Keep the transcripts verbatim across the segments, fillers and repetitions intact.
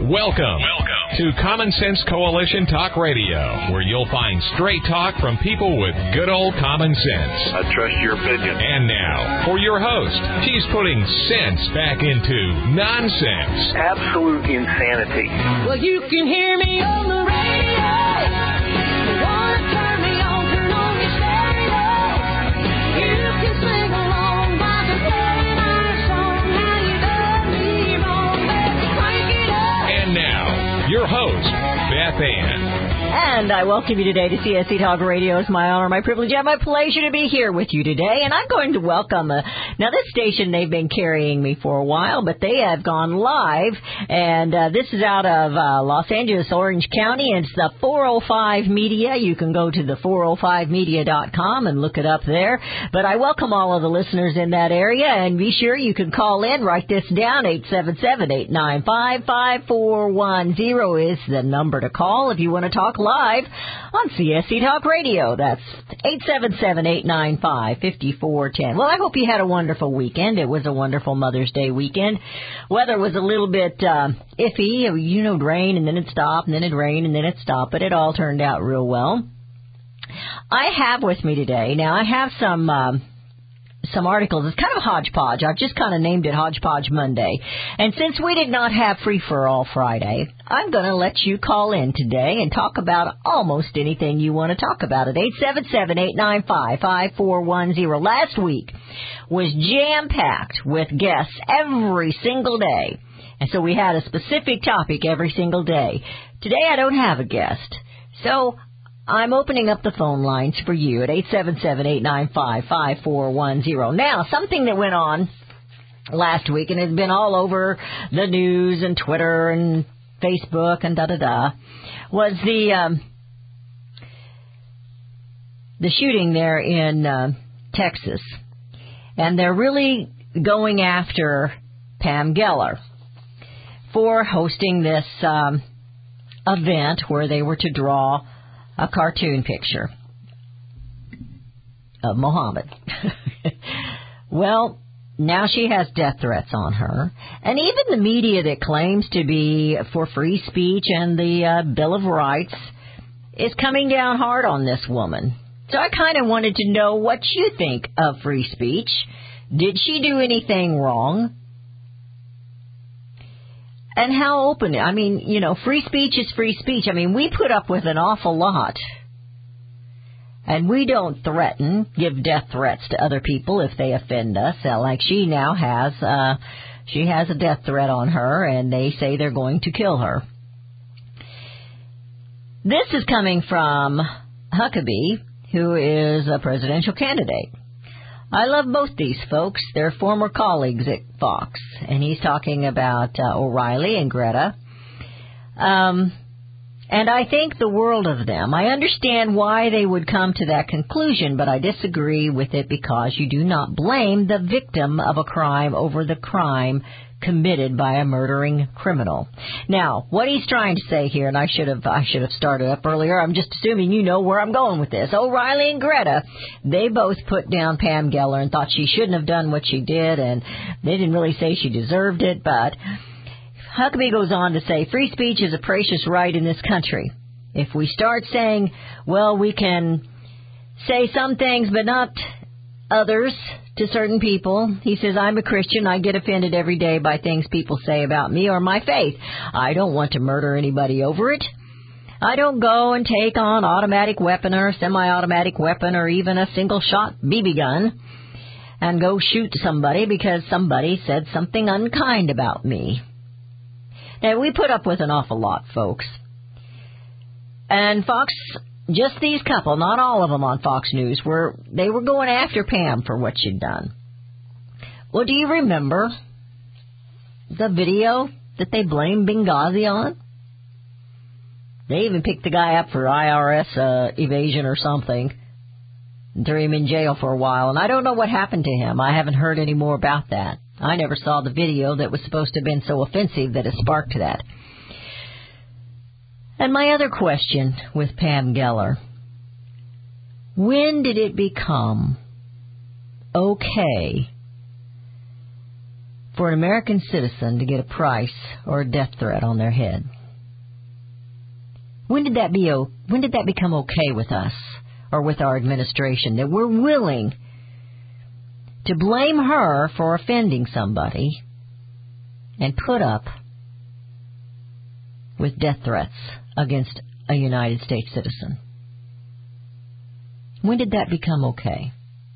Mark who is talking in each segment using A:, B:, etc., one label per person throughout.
A: Welcome, Welcome to Common Sense Coalition Talk Radio, where you'll find straight talk from people with good old common sense.
B: I trust your opinion.
A: And now, for your host, she's putting sense back into nonsense.
B: Absolute insanity.
C: Well, you can hear me on the radio. You want to turn me on, turn on your stereo. You can sing along by the playing our song. How you done me wrong, baby, crank it up.
A: And now, your host, Beth Ann.
D: And I welcome you today to C S C Talk Radio. It's my honor, my privilege, and my pleasure to be here with you today. And I'm going to welcome, uh, now this station, they've been carrying me for a while, but they have gone live. And uh, this is out of uh, Los Angeles, Orange County. It's the four oh five Media. You can go to the four oh five media dot com and look it up there. But I welcome all of the listeners in that area. And be sure you can call in. Write this down. eight seven seven, eight nine five, five four one zero is the number to call if you want to talk live on C S C Talk Radio. That's eight seven seven, eight nine five, five four one zero. Well, I hope you had a wonderful weekend. It was a wonderful Mother's Day weekend. Weather was a little bit uh, iffy. You know, it'd rain and then it'd stop and then it'd rain and then it'd stop, but it all turned out real well. I have with me today, now I have some... Um, some articles. It's kind of hodgepodge. I've just kind of named it Hodgepodge Monday. And since we did not have Free for All Friday, I'm going to let you call in today and talk about almost anything you want to talk about at eight seven seven, eight nine five, five four one zero. Last week was jam-packed with guests every single day. And so we had a specific topic every single day. Today I don't have a guest. So I'm opening up the phone lines for you at eight seven seven, eight nine five, five four one zero. Now, something that went on last week, and it's been all over the news and Twitter and Facebook and da-da-da, was the um, the shooting there in uh, Texas. And they're really going after Pam Geller for hosting this um, event where they were to draw a cartoon picture of Muhammad. Well, now she has death threats on her. And even the media that claims to be for free speech and the uh, Bill of Rights is coming down hard on this woman. So I kind of wanted to know what you think of free speech. Did she do anything wrong? And how open, I mean, you know, free speech is free speech. I mean, we put up with an awful lot. And we don't threaten, give death threats to other people if they offend us. Uh, like she now has, uh, she has a death threat on her, and they say they're going to kill her. This is coming from Huckabee, who is a presidential candidate. I love both these folks. They're former colleagues at Fox, and he's talking about uh, O'Reilly and Greta. Um, and I think the world of them. I understand why they would come to that conclusion, but I disagree with it because you do not blame the victim of a crime over the crime committed by a murdering criminal. Now, what he's trying to say here, and I should have I should have started up earlier, I'm just assuming you know where I'm going with this. O'Reilly and Greta, they both put down Pam Geller and thought she shouldn't have done what she did, and they didn't really say she deserved it, but Huckabee goes on to say, free speech is a precious right in this country. If we start saying, well, we can say some things but not others to certain people. He says, I'm a Christian. I get offended every day by things people say about me or my faith. I don't want to murder anybody over it. I don't go and take on automatic weapon or semi-automatic weapon or even a single-shot B B gun and go shoot somebody because somebody said something unkind about me. Now, we put up with an awful lot, folks. And Fox, just these couple, not all of them on Fox News, were they were going after Pam for what she'd done. Well, do you remember the video that they blamed Benghazi on? They even picked the guy up for I R S uh, evasion or something and threw him in jail for a while. And I don't know what happened to him. I haven't heard any more about that. I never saw the video that was supposed to have been so offensive that it sparked that. And my other question with Pam Geller, when did it become okay for an American citizen to get a price or a death threat on their head? When did that be? When did that become okay with us or with our administration, that we're willing to blame her for offending somebody and put up with death threats against a United States citizen? When did that become okay?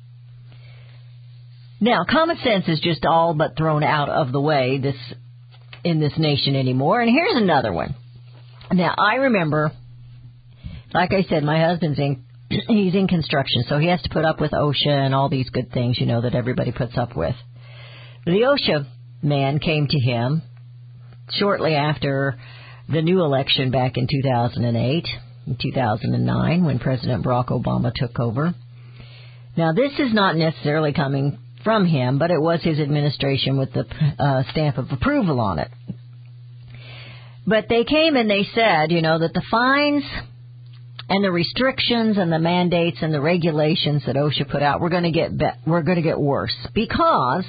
D: Now, common sense is just all but thrown out of the way this in this nation anymore. And here's another one. Now, I remember, like I said, my husband's in, he's in construction, so he has to put up with OSHA and all these good things, you know, that everybody puts up with. The OSHA man came to him shortly after the new election back in two thousand eight, in two thousand nine, when President Barack Obama took over. Now, this is not necessarily coming from him, but it was his administration with the uh, stamp of approval on it. But they came and they said, you know, that the fines and the restrictions and the mandates and the regulations that OSHA put out, we're going to get be- we're going to get worse because,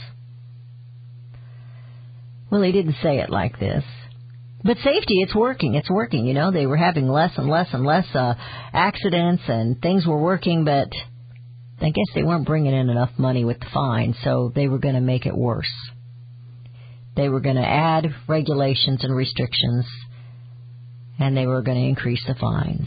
D: well, he didn't say it like this. But safety, it's working. It's working. You know, they were having less and less and less uh, accidents and things were working, but I guess they weren't bringing in enough money with the fines, so they were going to make it worse. They were going to add regulations and restrictions, and they were going to increase the fines.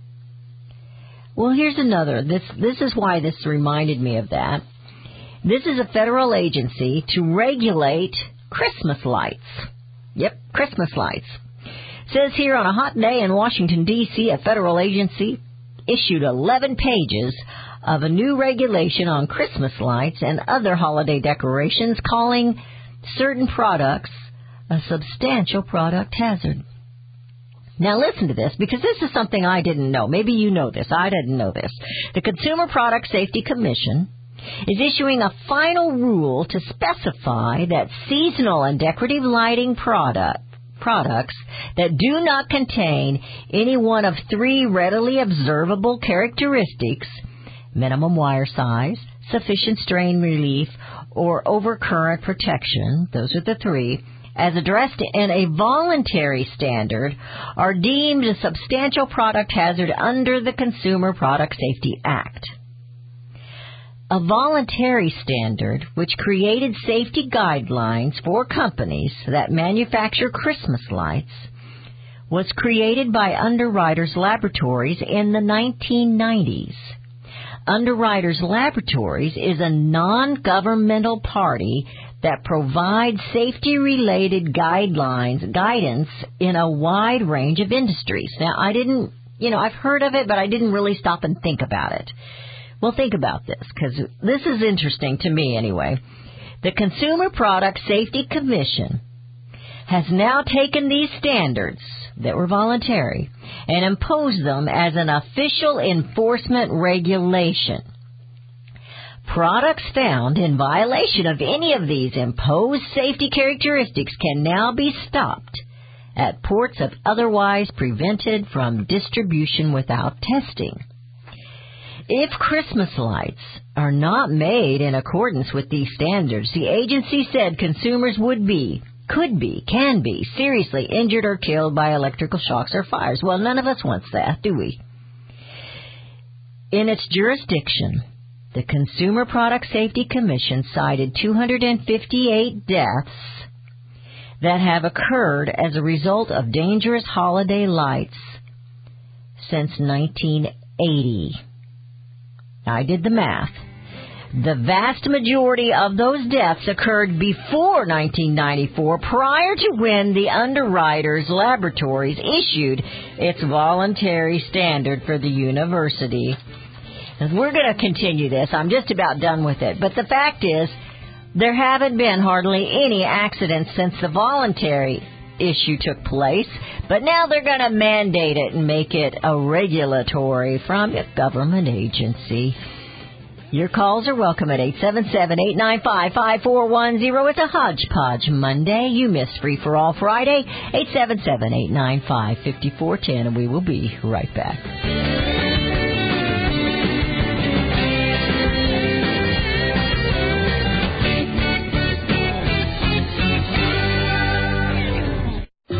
D: Well, here's another. This this is why this reminded me of that. This is a federal agency to regulate Christmas lights. Yep, Christmas lights. It says here, on a hot day in Washington, D C, a federal agency issued eleven pages of a new regulation on Christmas lights and other holiday decorations, calling certain products a substantial product hazard. Now listen to this, because this is something I didn't know. Maybe you know this. I didn't know this. The Consumer Product Safety Commission is issuing a final rule to specify that seasonal and decorative lighting product, products that do not contain any one of three readily observable characteristics, minimum wire size, sufficient strain relief, or overcurrent protection, those are the three, as addressed in a voluntary standard, are deemed a substantial product hazard under the Consumer Product Safety Act. A voluntary standard, which created safety guidelines for companies that manufacture Christmas lights, was created by Underwriters Laboratories in the nineteen nineties. Underwriters Laboratories is a non-governmental party that provides safety-related guidelines, guidance in a wide range of industries. Now, I didn't, you know, I've heard of it, but I didn't really stop and think about it. Well, think about this, because this is interesting to me anyway. The Consumer Product Safety Commission has now taken these standards that were voluntary and imposed them as an official enforcement regulation. Products found in violation of any of these imposed safety characteristics can now be stopped at ports of otherwise prevented from distribution without testing. If Christmas lights are not made in accordance with these standards, the agency said consumers would be, could be, can be seriously injured or killed by electrical shocks or fires. Well, none of us wants that, do we? In its jurisdiction, the Consumer Product Safety Commission cited two hundred fifty-eight deaths that have occurred as a result of dangerous holiday lights since nineteen eighty. I did the math. The vast majority of those deaths occurred before nineteen ninety-four, prior to when the Underwriters Laboratories issued its voluntary standard for the university. And we're going to continue this. I'm just about done with it. But the fact is, there haven't been hardly any accidents since the voluntary issue took place. But now they're going to mandate it and make it a regulatory from a government agency. Your calls are welcome at eight seven seven, eight nine five, five four one zero. It's a hodgepodge Monday. You missed Free for All Friday. eight seven seven, eight nine five, five four one zero, and we will be right back.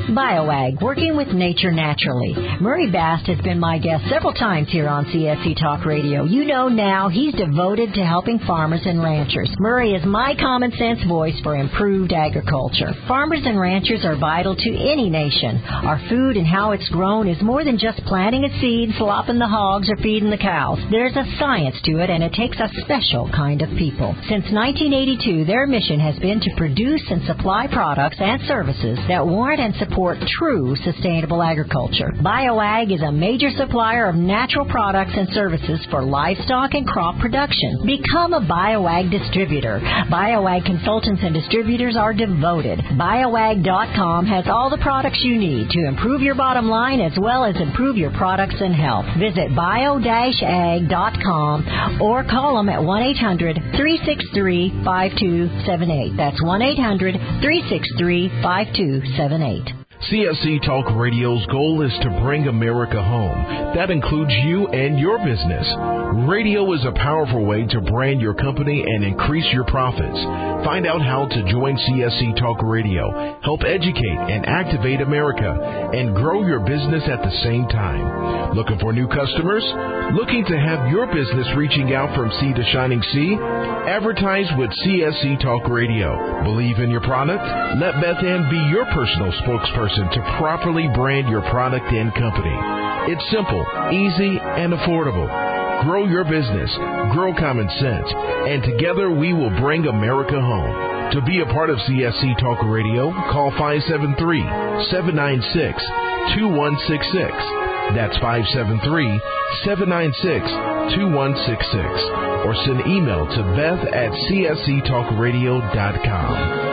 D: BioAg, working with nature naturally. Murray Bast has been my guest several times here on C S C Talk Radio. You know now he's devoted to helping farmers and ranchers. Murray is my common sense voice for improved agriculture. Farmers and ranchers are vital to any nation. Our food and how it's grown is more than just planting a seed, slopping the hogs, or feeding the cows. There's a science to it, and it takes a special kind of people. Since nineteen eighty-two, their mission has been to produce and supply products and services that warrant and support true sustainable agriculture. BioAg is a major supplier of natural products and services for livestock and crop production. Become a BioAg distributor. BioAg consultants and distributors are devoted. BioAg dot com has all the products you need to improve your bottom line as well as improve your products and health. Visit bio dash ag dot com or call them at one eight hundred three six three five two seven eight. That's one eight hundred three six three five two seven eight.
E: C S C Talk Radio's goal is to bring America home. That includes you and your business. Radio is a powerful way to brand your company and increase your profits. Find out how to join C S C Talk Radio, help educate and activate America, and grow your business at the same time. Looking for new customers? Looking to have your business reaching out from sea to shining sea? Advertise with C S C Talk Radio. Believe in your product? Let Beth Ann be your personal spokesperson to properly brand your product and company. It's simple, easy, and affordable. Grow your business, grow common sense, and together we will bring America home. To be a part of C S C Talk Radio, call five seven three, seven nine six, two one six six. That's five seven three, seven nine six, two one six six. Or send email to beth at c s c talk radio dot com.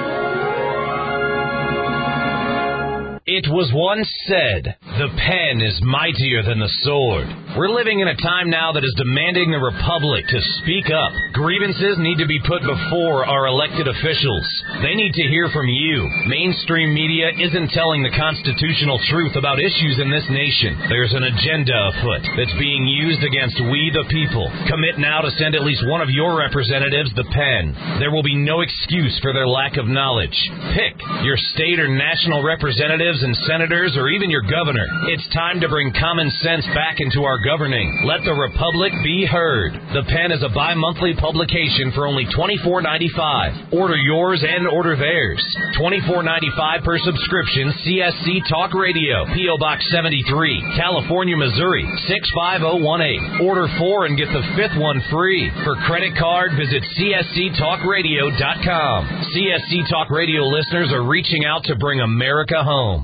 F: It was once said, the pen is mightier than the sword. We're living in a time now that is demanding the Republic to speak up. Grievances need to be put before our elected officials. They need to hear from you. Mainstream media isn't telling the constitutional truth about issues in this nation. There's an agenda afoot that's being used against we the people. Commit now to send at least one of your representatives the pen. There will be no excuse for their lack of knowledge. Pick your state or national representatives and senators or even your governor. It's time to bring common sense back into our governing. Let the Republic be heard. The Pen is a bi-monthly publication for only twenty-four ninety-five. Order yours and order theirs. twenty-four ninety-five per subscription. C S C Talk Radio, P O Box seventy-three, California, Missouri six five zero one eight. Order four and get the fifth one free. For credit card, visit c s c talk radio dot com. C S C Talk Radio listeners are reaching out to bring America home.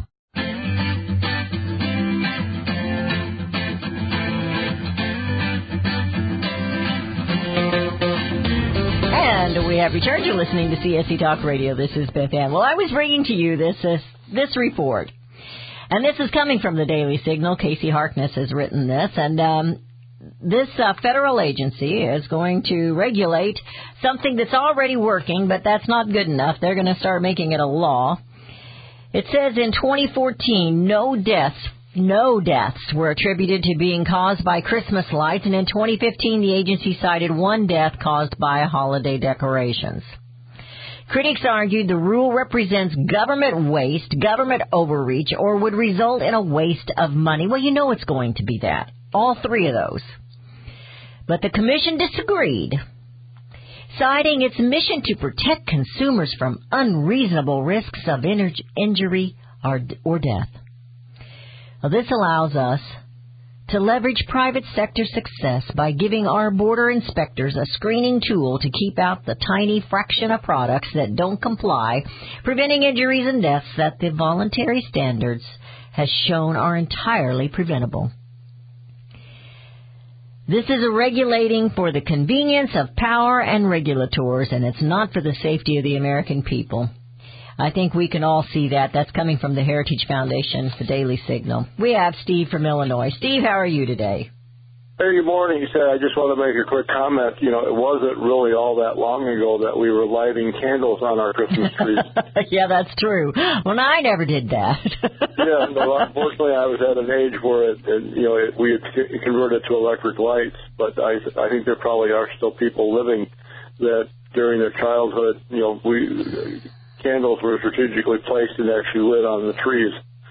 D: And we have returned to listening to C S C Talk Radio. This is Beth Ann. Well, I was bringing to you this uh, this report. And this is coming from the Daily Signal. Casey Harkness has written this. And um, this uh, federal agency is going to regulate something that's already working, but that's not good enough. They're going to start making it a law. It says in twenty fourteen, no deaths No deaths were attributed to being caused by Christmas lights, and in twenty fifteen, the agency cited one death caused by holiday decorations. Critics argued the rule represents government waste, government overreach, or would result in a waste of money. Well, you know it's going to be that. All three of those. But the commission disagreed, citing its mission to protect consumers from unreasonable risks of injury or, or death. Now, this allows us to leverage private sector success by giving our border inspectors a screening tool to keep out the tiny fraction of products that don't comply, preventing injuries and deaths that the voluntary standards has shown are entirely preventable. This is a regulating for the convenience of power and regulators, and it's not for the safety of the American people. I think we can all see that. That's coming from the Heritage Foundation, the Daily Signal. We have Steve from Illinois. Steve, how are you today?
G: Hey, good morning. He said, I just want to make a quick comment. You know, it wasn't really all that long ago that we were lighting candles on our Christmas trees.
D: Yeah, that's true. Well, I never did that.
G: Yeah, no, unfortunately, I was at an age where it, it, you know, it, we had converted to electric lights, but I, I think there probably are still people living that during their childhood, you know, we... candles were strategically placed and actually lit on the trees.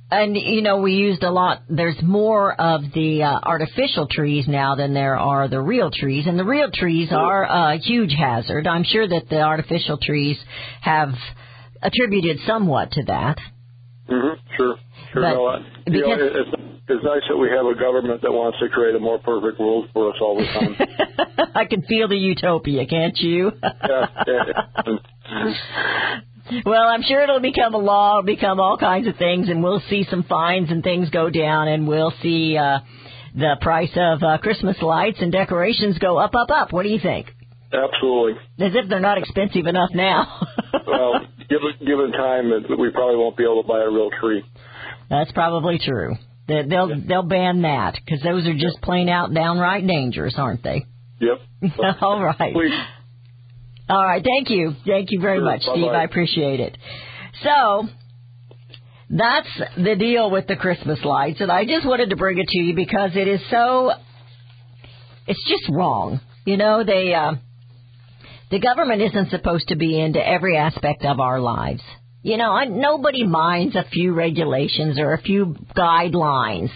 D: And, you know, we used a lot, there's more of the uh, artificial trees now than there are the real trees. And the real trees are a huge hazard. I'm sure that the artificial trees have attributed somewhat to that.
G: Mm-hmm. Sure. Sure.
D: But
G: no, I, you know, it, it's, it's nice that we have a government that wants to create a more perfect world for us all the time.
D: I can feel the utopia, can't you?
G: yeah, yeah.
D: Well, I'm sure it'll become a law, become all kinds of things, and we'll see some fines and things go down, and we'll see uh, the price of uh, Christmas lights and decorations go up, up, up. What do you think?
G: Absolutely.
D: As if they're not expensive enough now.
G: Well, given, given time, we probably won't be able to buy a real tree.
D: That's probably true. They, they'll
G: yeah.
D: they'll ban that because those are just plain out downright dangerous, aren't they?
G: Yep.
D: All right.
G: Please.
D: All right. Thank you. Thank you very
G: Sure.
D: much,
G: Bye-bye.
D: Steve. I appreciate it. So that's the deal with the Christmas lights, and I just wanted to bring it to you because it is so. It's just wrong. You know, they uh, the government isn't supposed to be into every aspect of our lives. You know, I, nobody minds a few regulations or a few guidelines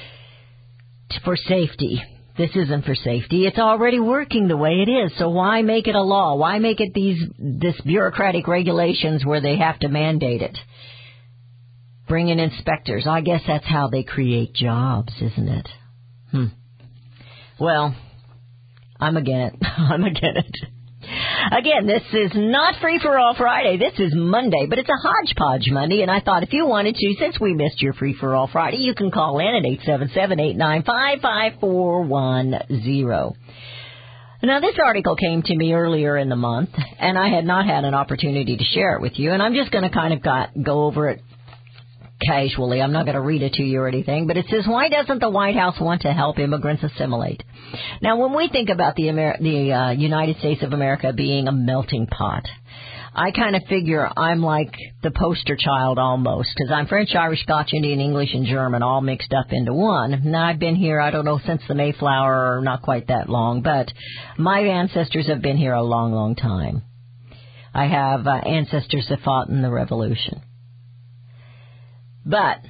D: for safety. This isn't for safety. It's already working the way it is. So why make it a law? Why make it these this bureaucratic regulations where they have to mandate it? Bring in inspectors. I guess that's how they create jobs, isn't it? Hmm. Well, I'm again it. I'm again it. Again, this is not Free for All Friday. This is Monday, but it's a hodgepodge Monday, and I thought if you wanted to, since we missed your Free for All Friday, you can call in at eight seven seven, eight nine five, five four one zero. Now, this article came to me earlier in the month, and I had not had an opportunity to share it with you, and I'm just going to kind of got, go over it casually. I'm not going to read it to you or anything, but it says, why doesn't the White House want to help immigrants assimilate? Now, when we think about the, Amer- the uh, United States of America being a melting pot, I kind of figure I'm like the poster child almost, because I'm French, Irish, Scotch, Indian, English, and German all mixed up into one. Now, I've been here, I don't know, since the Mayflower, or not quite that long, but my ancestors have been here a long, long time. I have uh, ancestors that fought in the Revolution. But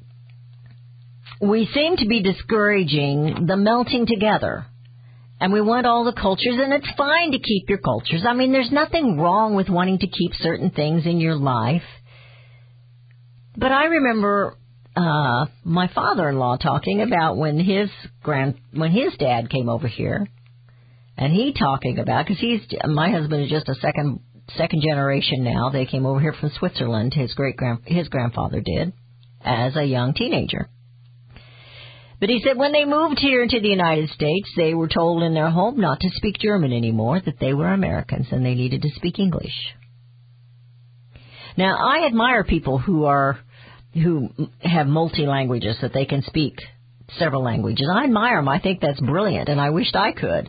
D: we seem to be discouraging the melting together. And we want all the cultures, and it's fine to keep your cultures. I mean, there's nothing wrong with wanting to keep certain things in your life. But I remember uh, my father-in-law talking about when his grand, when his dad came over here, and he talking about, because he's, my husband is just a second second generation now. They came over here from Switzerland. His great grand, his grandfather did, as a young teenager. But he said when they moved here into the United States, they were told in their home not to speak German anymore, that they were Americans and they needed to speak English. Now, I admire people who are, who have multi-languages, that they can speak several languages. I admire them. I think that's brilliant, and I wished I could.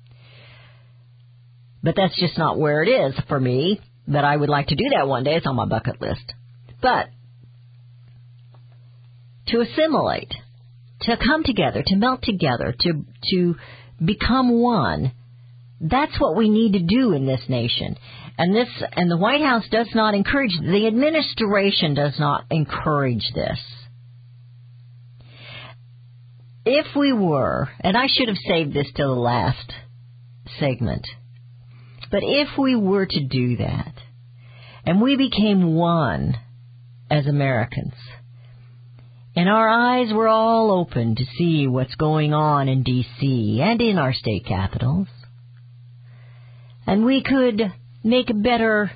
D: But that's just not where it is for me. But I would like to do that one day. It's on my bucket list. But to assimilate, to come together, to melt together, to to become one, that's what we need to do in this nation. And this, and the White House does not encourage, the administration does not encourage this. If we were, and I should have saved this till the last segment, but if we were to do that, and we became one as Americans, and our eyes were all open to see what's going on in D C and in our state capitals, and we could make better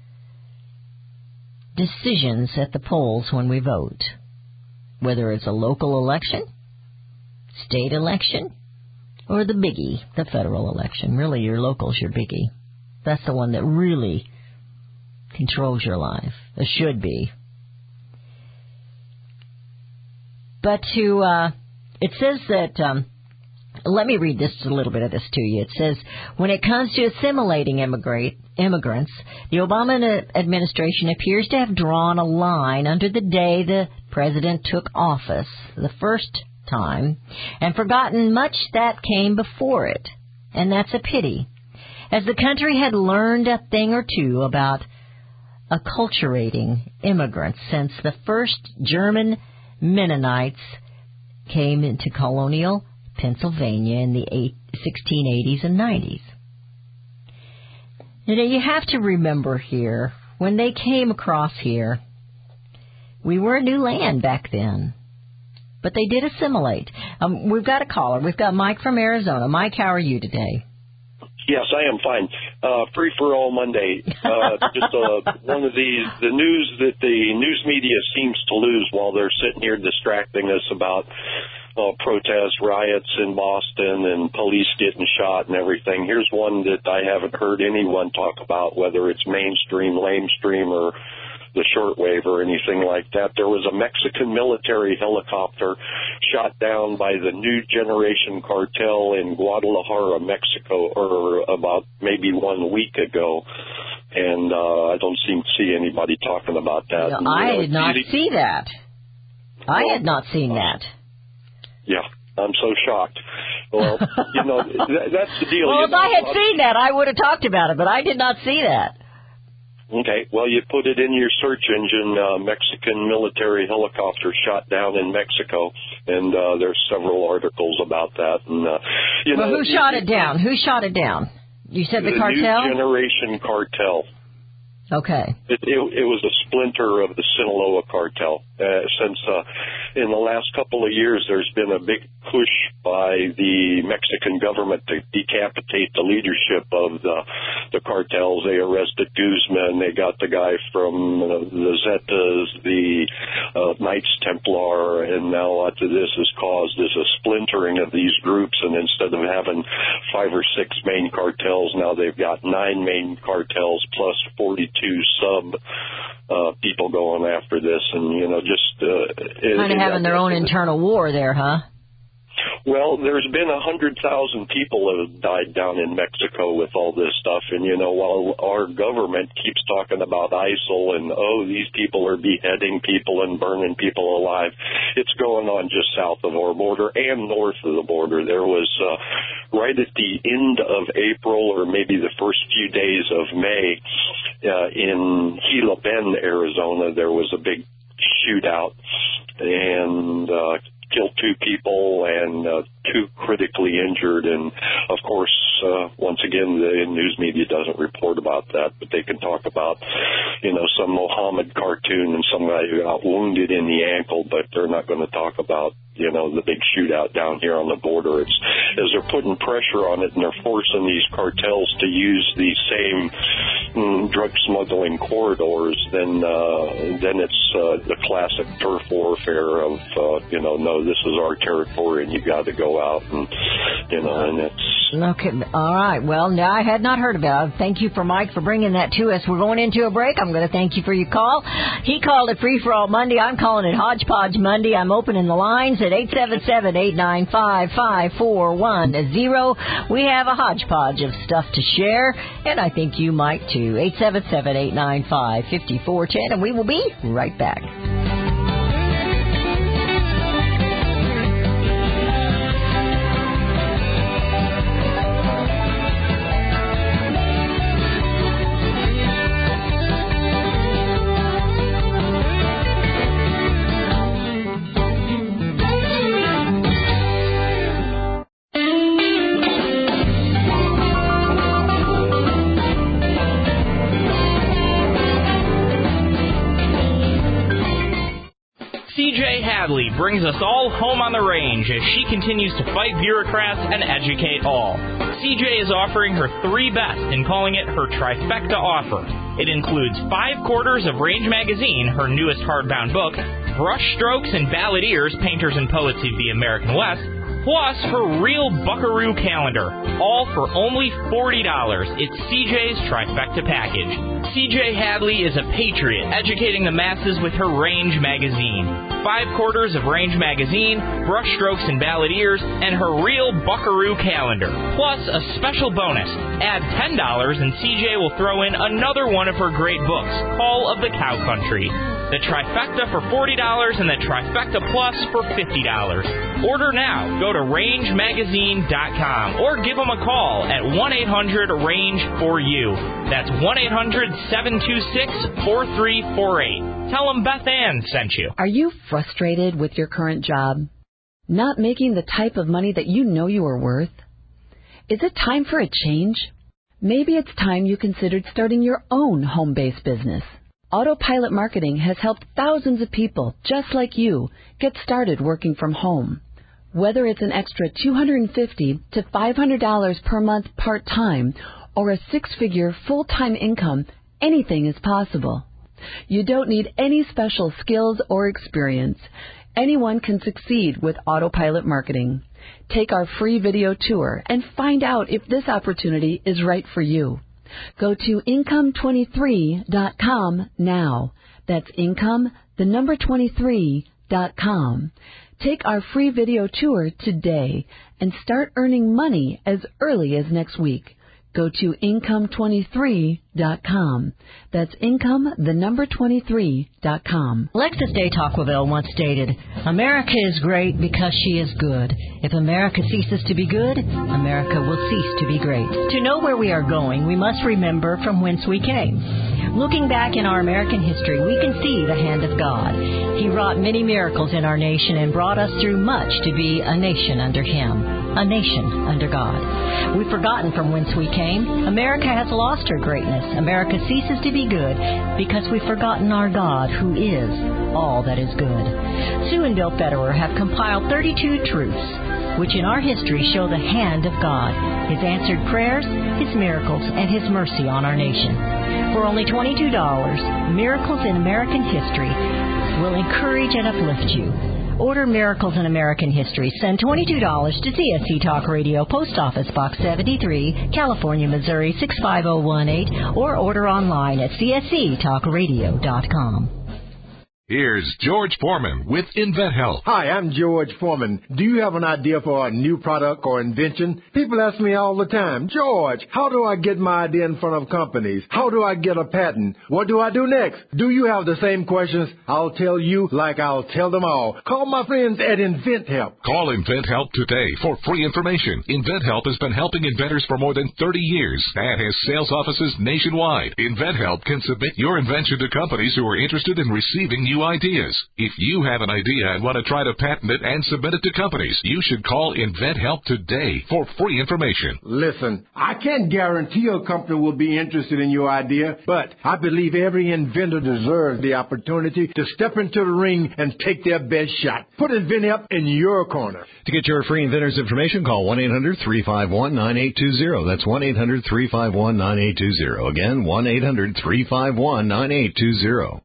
D: decisions at the polls when we vote, whether it's a local election, state election, or the biggie, the federal election. Really, your local's your biggie. That's the one that really controls your life. It should be. But to, uh, it says that, um, let me read this, a little bit of this to you. It says, when it comes to assimilating immigrate, immigrants, the Obama administration appears to have drawn a line under the day the president took office the first time and forgotten much that came before it. And that's a pity, as the country had learned a thing or two about acculturating immigrants since the first German Mennonites came into colonial Pennsylvania in the sixteen eighties and nineties. Now, you have to remember here, when they came across here, we were a new land back then. But they did assimilate. Um, we've got a caller. We've got Mike from Arizona. Mike, how are you today?
H: Yes, I am fine. Uh, free for all Monday. Uh, just uh, one of these, the news that the news media seems to lose while they're sitting here distracting us about uh, protests, riots in Boston, and police getting shot and everything. Here's one that I haven't heard anyone talk about, whether it's mainstream, lamestream, or the shortwave or anything like that. There was a Mexican military helicopter shot down by the New Generation Cartel in Guadalajara, Mexico, or about maybe one week ago. And uh, I don't seem to see anybody talking about that.
D: No,
H: and,
D: I
H: you know,
D: did not
H: easy.
D: see that. I
H: Well,
D: had not seen that.
H: Yeah, I'm so shocked. Well, you know, that, that's the deal.
D: Well,
H: you
D: if
H: know,
D: I had
H: uh,
D: seen that, I would have talked about it, but I did not see that.
H: Okay, well, you put it in your search engine, uh, Mexican military helicopter shot down in Mexico, and uh, there's several articles about that. And uh, you
D: Well,
H: know,
D: who shot it down? Who shot it down? You said the,
H: the
D: cartel?
H: New Generation Cartel.
D: Okay.
H: It, it, it was a splinter of the Sinaloa cartel. Uh, since uh, in the last couple of years, there's been a big push by the Mexican government to decapitate the leadership of the, the cartels. They arrested Guzman. They got the guy from uh, the Zetas, the uh, Knights Templar, and now uh, this has caused is a splintering of these groups. And instead of having five or six main cartels, now they've got nine main cartels plus forty-two sub uh, people going after this, and you know, just uh,
D: Kind of having their own internal war there, huh?
H: Well, there's been a hundred thousand people that have died down in Mexico with all this stuff, and you know, while our government keeps talking about ISIL and oh, these people are beheading people and burning people alive, it's going on just south of our border and north of the border. There was uh, right at the end of April, or maybe the first few days of May, uh, in Gila Bend, Arizona, there was a big shootout and uh, killed two people and uh, two critically injured. And, of course, uh, once again, the news media doesn't report about that, but they can talk about, you know, some Mohammed cartoon and some guy who got wounded in the ankle, but they're not going to talk about, you know, the big shootout down here on the border. It's as they're putting pressure on it and they're forcing these cartels to use these same mm, drug smuggling corridors, then uh, then it's uh, the classic turf warfare of, uh, you know, no, this is our territory and you got to go out and, you know, and it's...
D: Okay, all right. Well, no, I had not heard about it. Thank you for Mike for bringing that to us. We're going into a break. I'm going to thank you for your call. He called it Free for All Monday. I'm calling it Hodgepodge Monday. I'm opening the lines at eight seven seven, eight nine five, five four one zero. We have a hodgepodge of stuff to share, and I think you might too. eight seven seven, eight nine five, five four one zero, and we will be right back.
I: C J Hadley brings us all home on the range as she continues to fight bureaucrats and educate all. C J is offering her three best and calling it her trifecta offer. It includes five quarters of Range Magazine, her newest hardbound book, Brush Strokes and Balladeers, Painters and Poets of the American West, plus her real Buckaroo calendar, all for only forty dollars. It's C J's trifecta package. C J Hadley is a patriot, educating the masses with her Range Magazine. Five quarters of Range Magazine, Brush Strokes and Balladeers, and her real Buckaroo calendar. Plus a special bonus. Add ten dollars and C J will throw in another one of her great books, Call of the Cow Country. The trifecta for forty dollars and the trifecta plus for fifty dollars. Order now. Go to range magazine dot com or give them a call at one eight hundred range four u. That's one eight hundred seven two six, four three four eight. Tell them Beth Ann sent you.
J: Are you frustrated with your current job? Not making the type of money that you know you are worth? Is it time for a change? Maybe it's time you considered starting your own home-based business. Autopilot Marketing has helped thousands of people just like you get started working from home. Whether it's an extra two hundred fifty dollars to five hundred dollars per month part-time or a six-figure full-time income, anything is possible. You don't need any special skills or experience. Anyone can succeed with Autopilot Marketing. Take our free video tour and find out if this opportunity is right for you. Go to income twenty-three dot com now. That's income, the number twenty-three dot com. Take our free video tour today and start earning money as early as next week. Go to income twenty-three dot com. That's income, the number twenty-three dot com.
D: Lexus de Tocqueville once stated, America is great because she is good. If America ceases to be good, America will cease to be great. To know where we are going, we must remember from whence we came. Looking back in our American history, we can see the hand of God. He wrought many miracles in our nation and brought us through much to be a nation under Him, a nation under God. We've forgotten from whence we came. America has lost her greatness. America ceases to be good because we've forgotten our God, who is all that is good. Sue and Bill Federer have compiled thirty-two truths, which in our history show the hand of God, His answered prayers, His miracles, and His mercy on our nation. For only twenty-two dollars, Miracles in American History will encourage and uplift you. Order Miracles in American History. Send twenty-two dollars to C S C Talk Radio, Post Office Box seventy-three, California, Missouri six five zero one eight, or order online at c s c talk radio dot com.
A: Here's George Foreman with InventHelp.
K: Hi, I'm George Foreman. Do you have an idea for a new product or invention? People ask me all the time, George, how do I get my idea in front of companies? How do I get a patent? What do I do next? Do you have the same questions? I'll tell you like I'll tell them all. Call my friends at InventHelp.
A: Call InventHelp today for free information. InventHelp has been helping inventors for more than thirty years and has sales offices nationwide. InventHelp can submit your invention to companies who are interested in receiving new ideas. If you have an idea and want to try to patent it and submit it to companies, you should call InventHelp today for free information.
K: Listen, I can't guarantee a company will be interested in your idea, but I believe every inventor deserves the opportunity to step into the ring and take their best shot. Put InventHelp in your corner.
L: To get your free inventor's information, call one eight hundred three five one nine eight two zero. That's one eight hundred three five one nine eight two zero. Again, one eight hundred three five one nine eight two zero.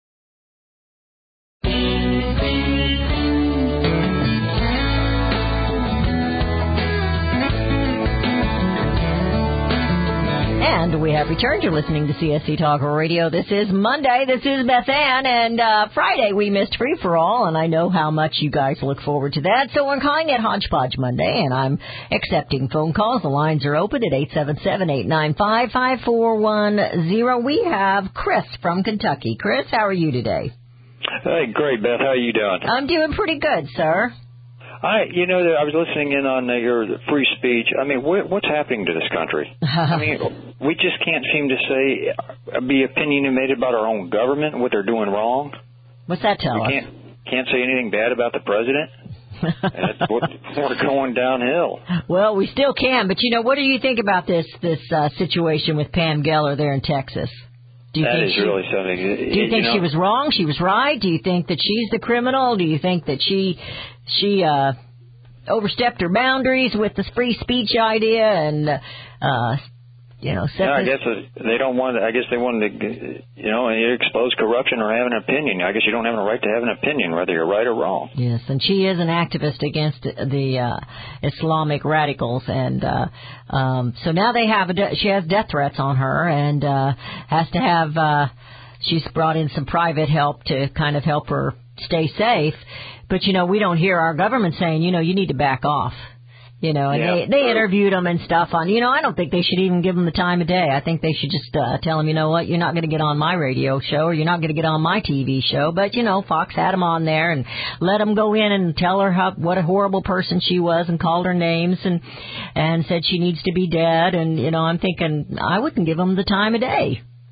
D: And we have returned. You're listening to C S C Talk Radio. This is Monday. This is Beth Ann. And uh, Friday we missed Free for All, and I know how much you guys look forward to that. So we're calling it Hodgepodge Monday, and I'm accepting phone calls. The lines are open at eight seven seven, eight nine five, five four one zero. We have Chris from Kentucky. Chris, how are you today?
M: Hey, great, Beth. How are you doing?
D: I'm doing pretty good, sir.
M: I, you know, I was listening in on uh, your free speech. I mean, wh- what's happening to this country? I mean, we just can't seem to say, be opinionated about our own government, what they're doing wrong.
D: What's that tell
M: we
D: us?
M: Can't, can't say anything bad about the president. And we're going downhill.
D: Well, we still can, but you know, what do you think about this this uh, situation with Pam Geller there in Texas? Do you
M: that
D: think
M: is
D: she,
M: really something.
D: Do you, you think
M: know,
D: she was wrong? She was right? Do you think that she's the criminal? Do you think that she she uh, overstepped her boundaries with the free speech idea and uh, you know?
M: Yeah, I guess they don't want. I guess they wanted to, you know, expose corruption or have an opinion. I guess you don't have a right to have an opinion, whether you're right or wrong.
D: Yes, and she is an activist against the uh, Islamic radicals, and uh, um, so now they have a de- she has death threats on her, and uh, has to have. Uh, she's brought in some private help to kind of help her stay safe, but you know, we don't hear our government saying, you know, you need to back off. You know, and
M: yeah,
D: they, they
M: sure.
D: interviewed them and stuff on, you know, I don't think they should even give them the time of day. I think they should just uh, tell them, you know what, you're not going to get on my radio show or you're not going to get on my T V show. But, you know, Fox had them on there and let them go in and tell her how what a horrible person she was and called her names and and said she needs to be dead. And, you know, I'm thinking I wouldn't give them the time of day.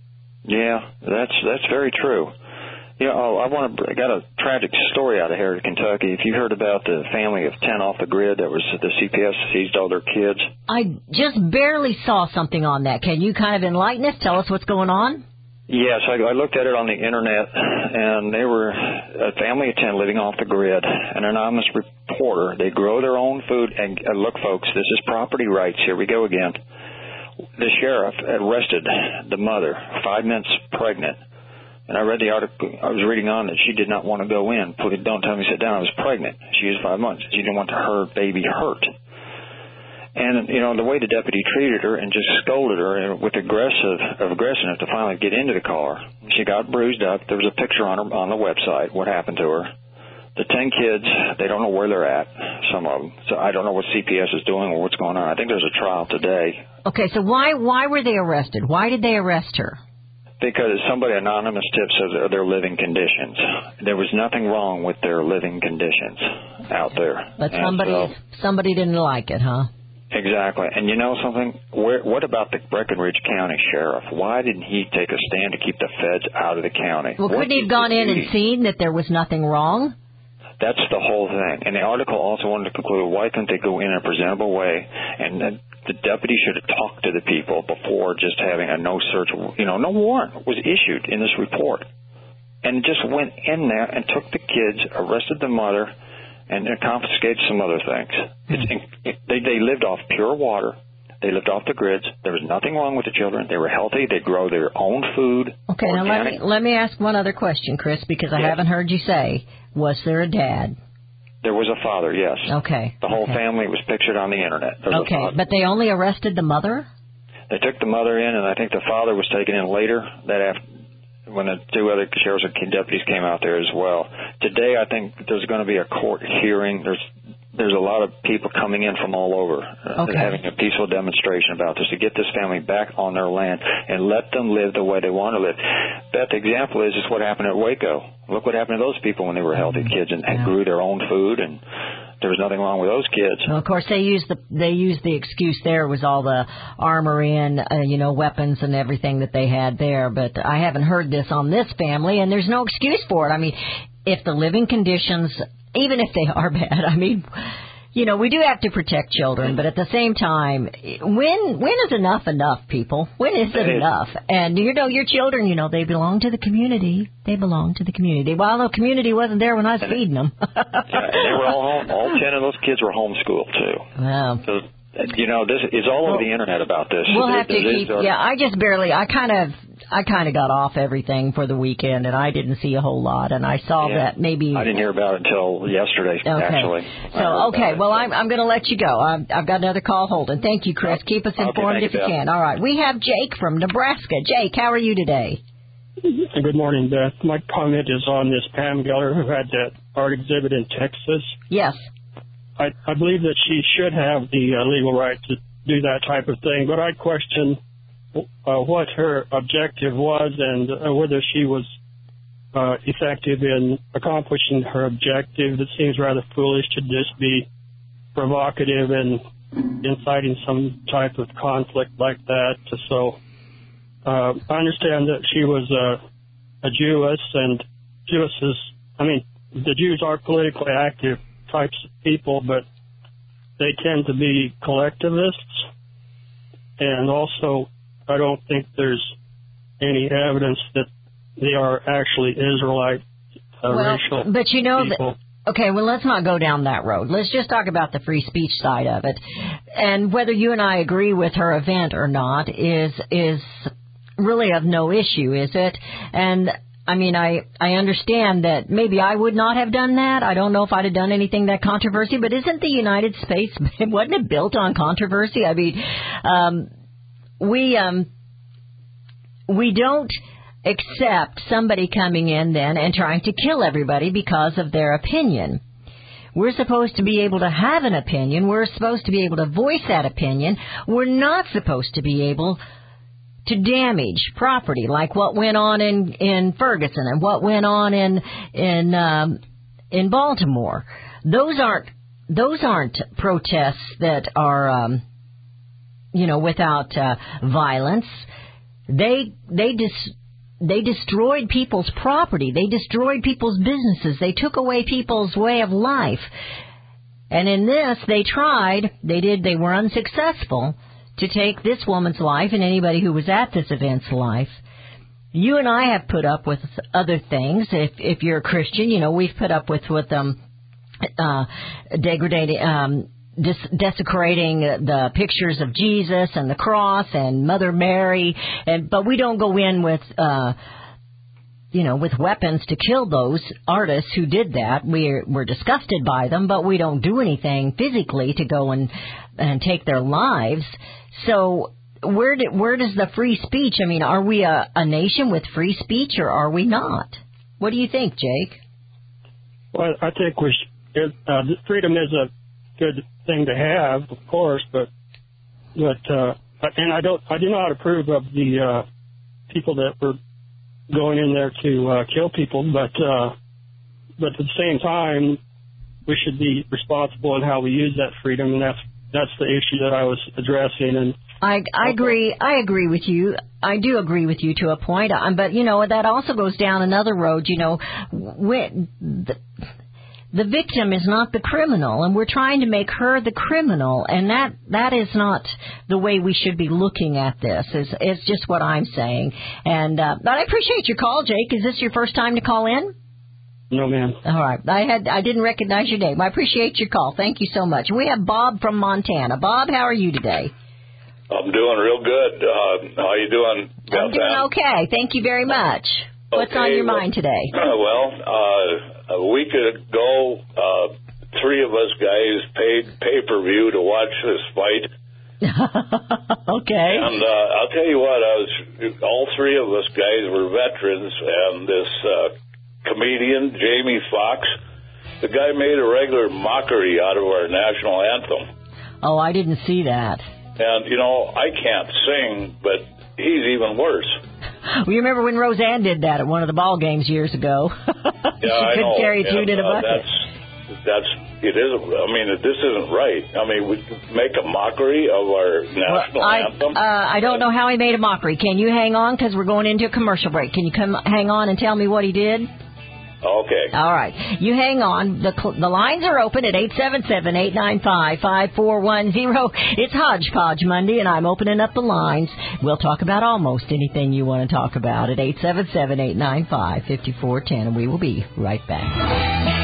M: Yeah, that's that's very true. You know, I want to. I got a tragic story out of here in Kentucky. If you heard about the family of ten off the grid that was the C P S seized all their kids.
D: I just barely saw something on that. Can you kind of enlighten us? Tell us what's going on.
M: Yes, I, I looked at it on the internet, and they were a family of ten living off the grid. An anonymous reporter. They grow their own food. And uh, look, folks, this is property rights. Here we go again. The sheriff arrested the mother, five months pregnant. And I read the article, I was reading on that she did not want to go in. Put it, don't tell me, sit down. I was pregnant. She was five months. She didn't want her baby hurt. And, you know, the way the deputy treated her and just scolded her with aggressive, aggression to finally get into the car. She got bruised up. There was a picture on her on the website, what happened to her. The ten kids, they don't know where they're at, some of them. So I don't know what C P S is doing or what's going on. I think there's a trial today.
D: Okay, so why why were they arrested? Why did they arrest her?
M: Because somebody anonymous tips of their living conditions. There was nothing wrong with their living conditions out there.
D: But somebody so, somebody didn't like it, huh?
M: Exactly. And you know something? Where, what about the Breckinridge County Sheriff? Why didn't he take a stand to keep the feds out of the county?
D: Well, couldn't he have gone in and seen that there was nothing wrong?
M: That's the whole thing. And the article also wanted to conclude, why couldn't they go in a presentable way? And the, the deputy should have talked to the people before just having a no-search, you know, no warrant was issued in this report. And just went in there and took the kids, arrested the mother, and confiscated some other things. It's, it, they, they lived off pure water. They lived off the grids. There was nothing wrong with the children. They were healthy. They grow their own food.
D: Okay,
M: organic.
D: now let me, let me ask one other question, Chris, because I
M: yes.
D: haven't heard you say, was there a dad?
M: There was a father, yes.
D: Okay.
M: The whole
D: okay.
M: family was pictured on the Internet. There was
D: okay, but they only arrested the mother?
M: They took the mother in, and I think the father was taken in later, that after, when the two other sheriff's and deputies came out there as well. Today, I think there's going to be a court hearing. There's There's a lot of people coming in from all over uh,
D: okay.
M: having a peaceful demonstration about this to get this family back on their land and let them live the way they want to live. Beth, the example is is what happened at Waco. Look what happened to those people when they were healthy kids and, and
D: yeah.
M: grew their own food, and there was nothing wrong with those kids.
D: Well, of course, they used the they used the excuse there was all the armory and uh, you know weapons and everything that they had there. But I haven't heard this on this family, and there's no excuse for it. I mean, if the living conditions, even if they are bad, I mean, you know, we do have to protect children, but at the same time, when when is enough enough, people? When is it enough? And, you know, your children, you know, they belong to the community. They belong to the community. Well, the community wasn't there when I was feeding them.
M: Yeah, and they were all home. All ten of those kids were homeschooled, too.
D: Wow.
M: So, you know, this is all
D: well,
M: over the Internet about this.
D: We'll
M: there,
D: have to keep, yeah, I just barely, I kind of, I kind of got off everything for the weekend, and I didn't see a whole lot, and I saw
M: yeah,
D: that maybe.
M: I didn't hear about it until yesterday,
D: okay.
M: actually.
D: So, okay, well, I'm, I'm going to let you go. I've, I've got another call holding. Thank you, Chris. Keep us informed
M: okay,
D: if you
M: you,
D: can. All right. We have Jake from Nebraska. Jake, how are you today?
N: Good morning, Beth. My comment is on this Pam Geller who had that art exhibit in Texas.
D: Yes.
N: I, I believe that she should have the uh, legal right to do that type of thing, but I question uh, what her objective was and uh, whether she was uh, effective in accomplishing her objective. It seems rather foolish to just be provocative and inciting some type of conflict like that. So uh, I understand that she was a, a Jewess, and Jewesses, I mean, the Jews are politically active types of people, but they tend to be collectivists, and also I don't think there's any evidence that they are actually Israelite uh,
D: well,
N: racial
D: but you know
N: people.
D: That, okay, well, let's not go down that road. Let's just talk about the free speech side of it, and whether you and I agree with her event or not is is really of no issue, is it? And I mean, I, I understand that maybe I would not have done that. I don't know if I'd have done anything that controversy, but isn't the United States, wasn't it built on controversy? I mean, um, we, um, we don't accept somebody coming in then and trying to kill everybody because of their opinion. We're supposed to be able to have an opinion. We're supposed to be able to voice that opinion. We're not supposed to be able to damage property, like what went on in, in Ferguson and what went on in in um, in Baltimore. Those aren't those aren't protests that are um, you know without uh, violence. They they dis they destroyed people's property. They destroyed people's businesses. They took away people's way of life. And in this, they tried, they did, they were unsuccessful to take this woman's life and anybody who was at this event's life. You and I have put up with other things. If if you're a Christian, you know, we've put up with with um uh degrading um des- desecrating the pictures of Jesus and the cross and Mother Mary, and but we don't go in with uh you know, with weapons to kill those artists who did that. We're, we're disgusted by them, but we don't do anything physically to go and, and take their lives. So where do, where does the free speech, I mean, are we a, a nation with free speech or are we not? What do you think, Jake?
N: Well, I think we should, uh, freedom is a good thing to have, of course, but, but, uh, and I don't, I do not approve of the, uh, people that were going in there to uh, kill people, but uh, but at the same time, we should be responsible in how we use that freedom, and that's that's the issue that I was addressing. And
D: I I agree. I agree with you. I do agree with you to a point. Um, but you know that also goes down another road. You know, when the, the victim is not the criminal, and we're trying to make her the criminal, and that that is not the way we should be looking at this. Is is just what I'm saying. And uh, but I appreciate your call, Jake. Is this your first time to call in?
N: No, ma'am.
D: All right. I had I didn't recognize your name. I appreciate your call. Thank you so much. We have Bob from Montana. Bob, how are you today?
O: I'm doing real good. Uh, how you doing, Beth?
D: I'm doing okay. Thank you very much. What's
O: okay,
D: on your
O: well,
D: mind today?
O: Well, uh, a week ago, uh, three of us guys paid pay-per-view to watch this fight.
D: Okay.
O: And uh, I'll tell you what, I was all three of us guys were veterans, and this uh, comedian, Jamie Foxx, the guy made a regular mockery out of our national anthem.
D: Oh, I didn't see that.
O: And, you know, I can't sing, but he's even worse.
D: Well, you remember when Roseanne did that at one of the ball games years ago?
O: Yeah,
D: she
O: I
D: couldn't
O: know.
D: carry a tune
O: and,
D: in a
O: uh,
D: bucket.
O: That's, that's, it is, I mean, this isn't right. I mean, we make a mockery of our national
D: well, I,
O: anthem.
D: Uh, I don't know how he made a mockery. Can you hang on? Because we're going into a commercial break. Can you come hang on and tell me what he did?
O: Okay.
D: All right. You hang on. The the lines are open at eight seven seven, eight nine five, five four one zero. It's Hodgepodge Monday, and I'm opening up the lines. We'll talk about almost anything you want to talk about at eight seven seven, eight nine five, five four one zero, and we will be right back.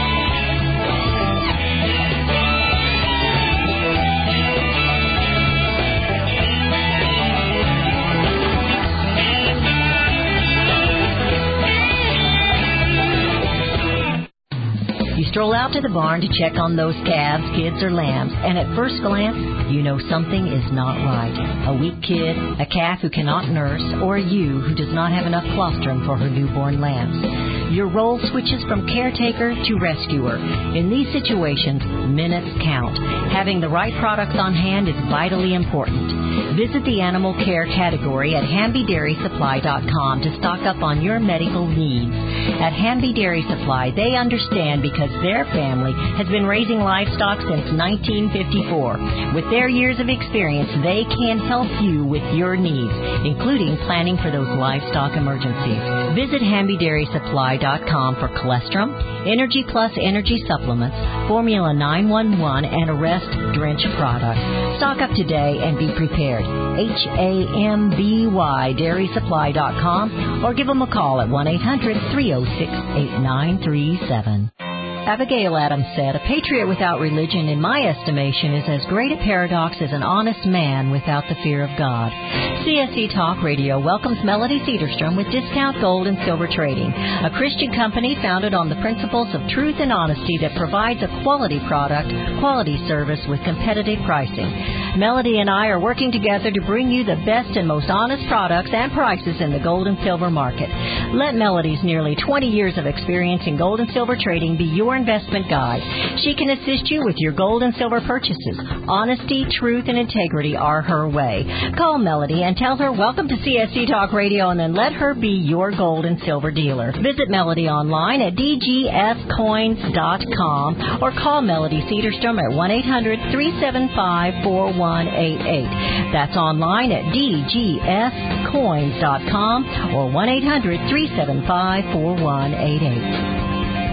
D: Stroll out to the barn to check on those calves, kids, or lambs, and at first glance, you know something is not right. A weak kid, a calf who cannot nurse, or a ewe who does not have enough colostrum for her newborn lambs. Your role switches from caretaker to rescuer. In these situations, minutes count. Having the right products on hand is vitally important. Visit the animal care category at Hamby Dairy Supply dot com to stock up on your medical needs. At Hamby Dairy Supply, they understand because their family has been raising livestock since nineteen fifty-four. With their years of experience, they can help you with your needs, including planning for those livestock emergencies. Visit Hamby Dairy Supply dot com for Colostrum, Energy Plus Energy Supplements, Formula nine one one, and Arrest Drench products. Stock up today and be prepared. H A M B Y Dairy Supply dot com or give them a call at one eight hundred, three oh six, eight nine three seven. Abigail Adams said, "A patriot without religion, in my estimation, is as great a paradox as an honest man without the fear of God." C S E Talk Radio welcomes Melody Cederstrom with Discount Gold and Silver Trading, a Christian company founded on the principles of truth and honesty that provides a quality product, quality service with competitive pricing. Melody and I are working together to bring you the best and most honest products and prices in the gold and silver market. Let Melody's nearly twenty years of experience in gold and silver trading be your your investment guide. She can assist you with your gold and silver purchases. Honesty, truth, and integrity are her way. Call Melody and tell her welcome to C S C Talk Radio, and then let her be your gold and silver dealer. Visit Melody online at d g s coins dot com or call Melody Cedarstrom at one eight hundred three seven five four one eight eight. That's online at d g s coins dot com or one eight hundred three seven five four one eight eight.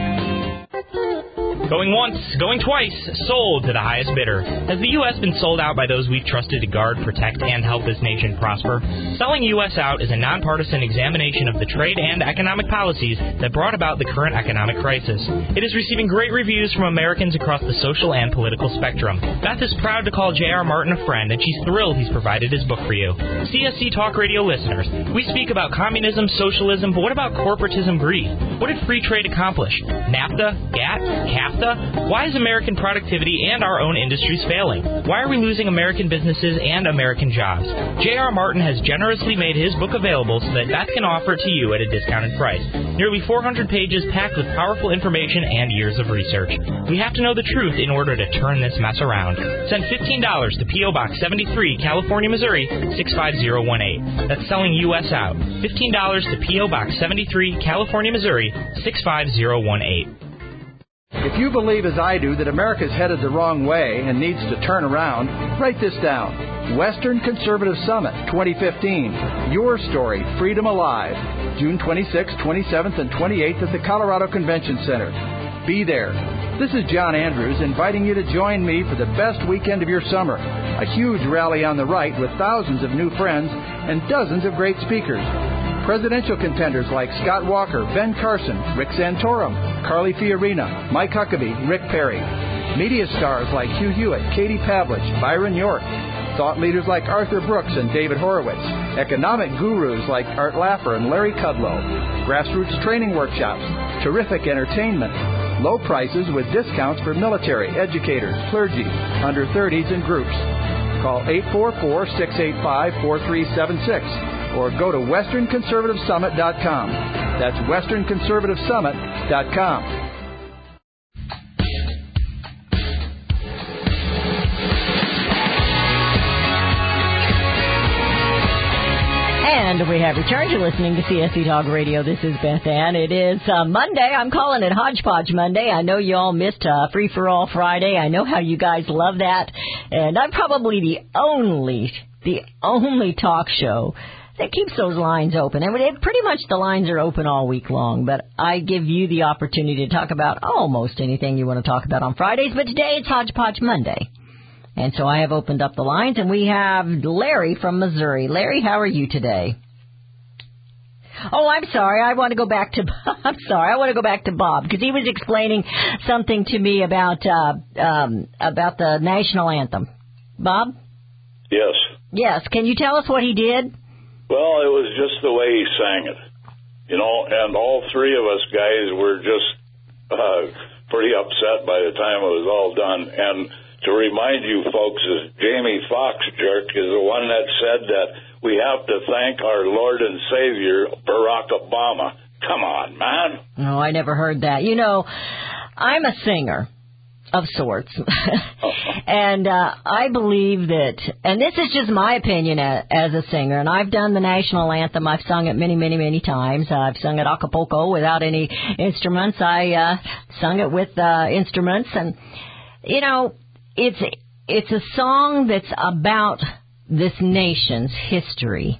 I: Going once, going twice, sold to the highest bidder. Has the U S been sold out by those we've trusted to guard, protect, and help this nation prosper? Selling U S out is a nonpartisan examination of the trade and economic policies that brought about the current economic crisis. It is receiving great reviews from Americans across the social and political spectrum. Beth is proud to call J R. Martin a friend, and she's thrilled he's provided his book for you. C S C Talk Radio listeners, we speak about communism, socialism, but what about corporatism greed? What did free trade accomplish? NAFTA? GATT? CAFTA? Why is American productivity and our own industries failing? Why are we losing American businesses and American jobs? J R. Martin has generously made his book available so that Beth can offer it to you at a discounted price. Nearly four hundred pages packed with powerful information and years of research. We have to know the truth in order to turn this mess around. Send fifteen dollars to P O. Box seventy-three, California, Missouri, six five zero one eight. That's selling U S out. fifteen dollars to P O. Box seventy-three, California, Missouri, six five zero one eight.
P: If you believe, as I do, that America's headed the wrong way and needs to turn around, write this down. Western Conservative Summit twenty fifteen. Your story, Freedom Alive. June twenty-sixth, twenty-seventh, and twenty-eighth at the Colorado Convention Center. Be there. This is John Andrews inviting you to join me for the best weekend of your summer. A huge rally on the right with thousands of new friends and dozens of great speakers. Presidential contenders like Scott Walker, Ben Carson, Rick Santorum, Carly Fiorina, Mike Huckabee, Rick Perry. Media stars like Hugh Hewitt, Katie Pavlich, Byron York. Thought leaders like Arthur Brooks and David Horowitz. Economic gurus like Art Laffer and Larry Kudlow. Grassroots training workshops. Terrific entertainment. Low prices with discounts for military, educators, clergy, under thirties, and groups. Call eight four four, six eight five, four three seven six. Or go to western conservative summit dot com. That's western conservative summit dot com.
D: And we have returned to listening to C S C Talk Radio. This is Beth Ann. It is uh, Monday. I'm calling it Hodgepodge Monday. I know you all missed uh, Free for All Friday. I know how you guys love that. And I'm probably the only, the only talk show that keeps those lines open. And it, pretty much the lines are open all week long, but I give you the opportunity to talk about almost anything you want to talk about on Fridays, but today it's Hodgepodge Monday. And so I have opened up the lines, and we have Larry from Missouri. Larry, how are you today? Oh, I'm sorry. I want to go back to, I'm sorry. I want to go back to Bob, because he was explaining something to me about, uh, um, about the national anthem. Bob?
O: Yes.
D: Yes. Can you tell us what he did?
O: Well, it was just the way he sang it, you know, and all three of us guys were just uh, pretty upset by the time it was all done. And to remind you folks, is Jamie Foxx jerk is the one that said that we have to thank our Lord and Savior, Barack Obama. Come on, man.
D: No, I never heard that. You know, I'm a singer of sorts. And uh, I believe that, and this is just my opinion as, as a singer, and I've done the national anthem. I've sung it many, many, many times. I've sung it a cappella without any instruments. I uh, sung it with uh, instruments. And, you know, it's it's a song that's about this nation's history.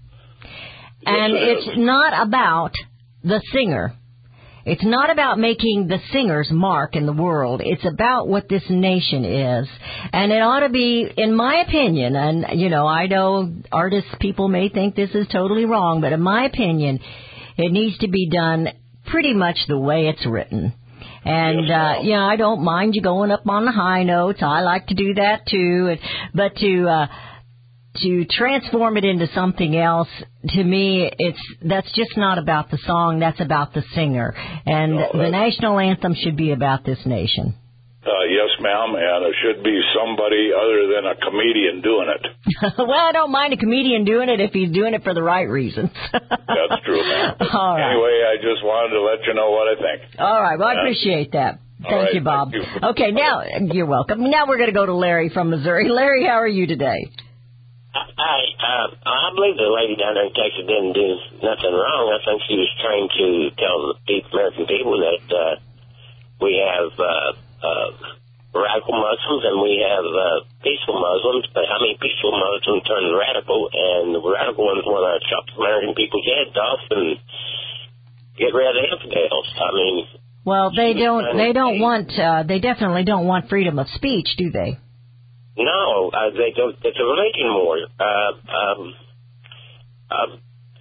D: And it's not about the singer. It's not about making the singer's mark in the world. It's about what this nation is. And it ought to be, in my opinion, and, you know, I know artists, people may think this is totally wrong, but in my opinion, it needs to be done pretty much the way it's written. And, uh, you know, I don't mind you going up on the high notes. I like to do that, too. But to, uh, to transform it into something else, to me, it's that's just not about the song. That's about the singer. And
O: no,
D: the national anthem should be about this nation.
O: Uh, yes, ma'am, and it should be somebody other than a comedian doing it.
D: Well, I don't mind a comedian doing it if he's doing it for the right reasons.
O: That's true, ma'am.
D: All right.
O: Anyway, I just wanted to let you know what I think.
D: All right. Well, I
O: Yeah.
D: appreciate that. Thank
O: right,
D: you, Bob.
O: thank you.
D: Okay, now, you're welcome. Now we're going to go to Larry from Missouri. Larry, how are you today?
Q: I, uh, I believe the lady down there in Texas didn't do nothing wrong. I think she was trying to tell the people, American people that uh, we have uh, uh, radical Muslims and we have uh, peaceful Muslims. But how many peaceful Muslims turn radical, and the radical ones want to chop American people's heads off and get rid of the infidels? I mean,
D: Well, they don't. They don't want. Uh, they definitely don't want freedom of speech, do they?
Q: no, uh, they don't. It's a religion war. Uh, um, um,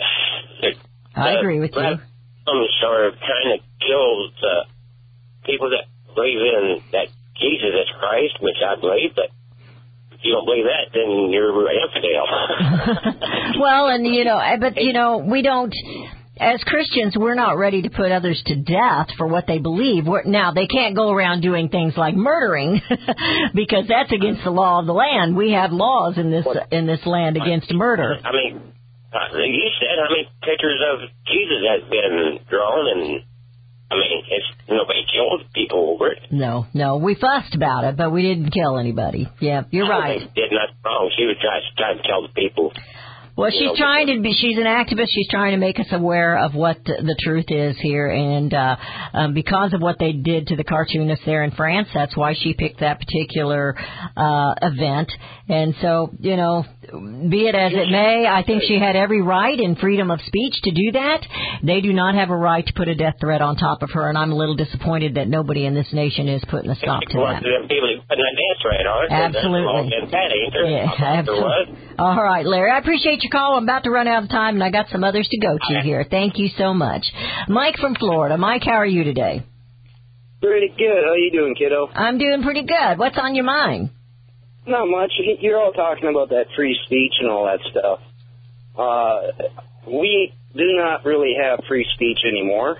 D: I agree with you.
Q: Muslims are trying to kill the people that believe in that Jesus is Christ, which I believe, but if you don't believe that, then you're an infidel.
D: Well, and you know, but you know, we don't. As Christians, we're not ready to put others to death for what they believe. We're, now, they can't go around doing things like murdering because that's against the law of the land. We have laws in this in this land against murder.
Q: I mean, uh, you said how many pictures of Jesus has been drawn, and I mean, it's nobody killed people over it.
D: No, no, we fussed about it, but we didn't kill anybody. Yeah, you're right.
Q: They did nothing wrong. She was trying, trying to tell the people.
D: Well, she's trying to be, she's an activist. She's trying to make us aware of what the, the truth is here. And uh, um, because of what they did to the cartoonist there in France, that's why she picked that particular uh, event. And so, you know, be it as it may, I think she had every right in freedom of speech to do that. They do not have a right to put a death threat on top of her. And I'm a little disappointed that nobody in this nation is putting a stop to that.
Q: People putting a death threat on it.
D: Absolutely. Yeah, absolutely. All right, Larry, I appreciate your call. I'm about to run out of time, and I got some others to go to here. Thank you so much. Mike from Florida. Mike, how are you today?
R: Pretty good. How you doing, kiddo?
D: I'm doing pretty good. What's on your mind?
R: Not much. You're all talking about that free speech and all that stuff. Uh, we do not really have free speech anymore.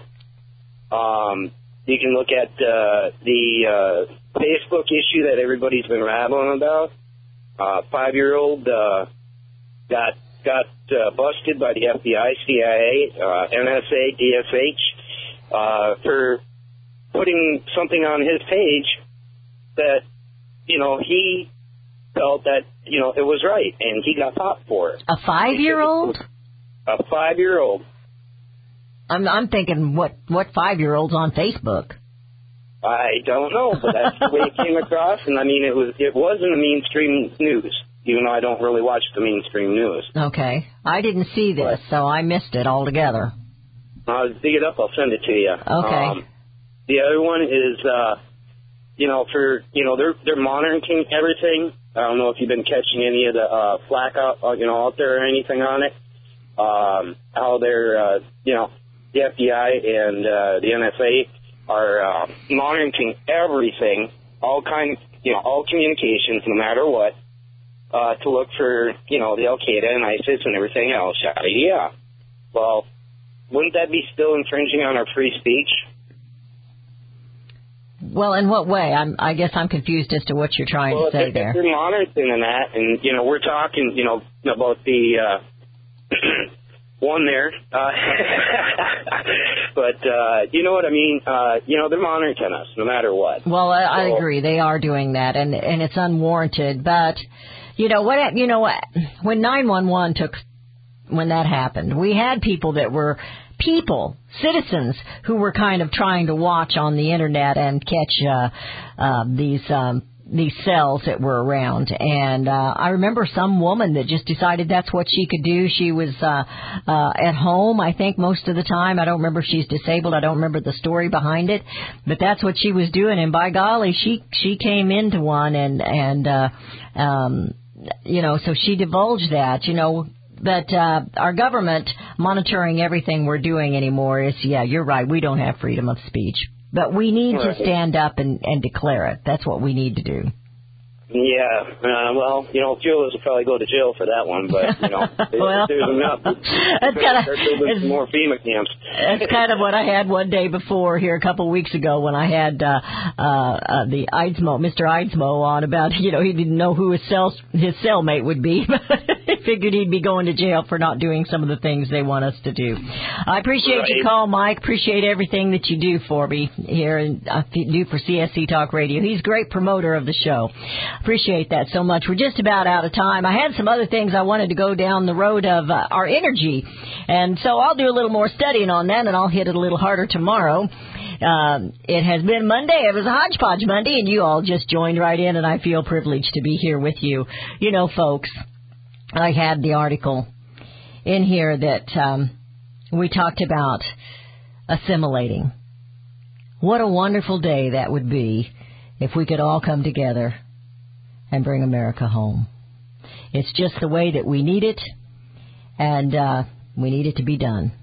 R: Um, you can look at uh, the uh, Facebook issue that everybody's been rattling about. Uh, five-year-old uh, got got uh, busted by the F B I, C I A, uh, N S A, D S H uh, for putting something on his page that, you know, he felt that, you know, it was right, and he got popped for it.
D: A five-year-old?
R: A five-year-old.
D: I'm I'm thinking, what what five-year-old's on Facebook?
R: I don't know, but that's the way it came across, and I mean, it was it was in the mainstream news, even though I don't really watch the mainstream news.
D: Okay. I didn't see this, so I missed it altogether.
R: I'll dig it up, I'll send it to you.
D: Okay.
R: Um, the other one is, uh, you know, for, you know, they're they're monitoring everything. I don't know if you've been catching any of the uh, flack out, uh, you know, out there or anything on it. Um, how they're, uh, you know, the F B I and uh, the N S A are uh, monitoring everything, all kind, you know, all communications, no matter what, uh, to look for, you know, the Al Qaeda and ISIS and everything else. Yeah. Well, wouldn't that be still infringing on our free speech?
D: Well, in what way? I'm, I guess I'm confused as to what you're trying
R: well,
D: to say
R: if
D: there.
R: they're monitoring that, and, you know, we're talking, you know, about the uh, one there. Uh, but, uh, you know what I mean? Uh, you know, they're monitoring us no matter what.
D: Well, I, I
R: so,
D: agree. They are doing that, and and it's unwarranted. But, you know, what? You know what? When nine one one took, when that happened, we had people that were people, citizens, who were kind of trying to watch on the internet and catch uh, uh, these um, these cells that were around. And uh, I remember some woman that just decided that's what she could do. She was uh, uh, at home, I think, most of the time. I don't remember if she's disabled. I don't remember the story behind it. But that's what she was doing. And by golly, she she came into one and, and uh, um, you know, so she divulged that, you know. But uh, our government monitoring everything we're doing anymore is, yeah, you're right, we don't have freedom of speech. But we need
R: right.
D: to stand up and, and declare it. That's what we need to do.
R: Yeah, uh, well, you know, few of us will probably go to jail for that one, but, you know,
D: well,
R: there's enough.
D: That's kind of,
R: start building some more FEMA camps.
D: That's kind of what I had one day before here a couple of weeks ago when I had uh, uh, uh, the Eidsmo, Mister Eidsmo on about, you know, he didn't know who his cell, his cellmate would be, but he figured he'd be going to jail for not doing some of the things they want us to do. I appreciate
R: Right.
D: your call, Mike. Appreciate everything that you do for me here and uh, do for C S C Talk Radio. He's a great promoter of the show. Appreciate that so much. We're just about out of time. I had some other things I wanted to go down the road of uh, our energy, and so I'll do a little more studying on that, and I'll hit it a little harder tomorrow. Um, it has been Monday. It was a hodgepodge Monday, and you all just joined right in, and I feel privileged to be here with you. You know, folks, I had the article in here that um, we talked about assimilating. What a wonderful day that would be if we could all come together and bring America home. It's just the way that we need it, and uh, we need it to be done.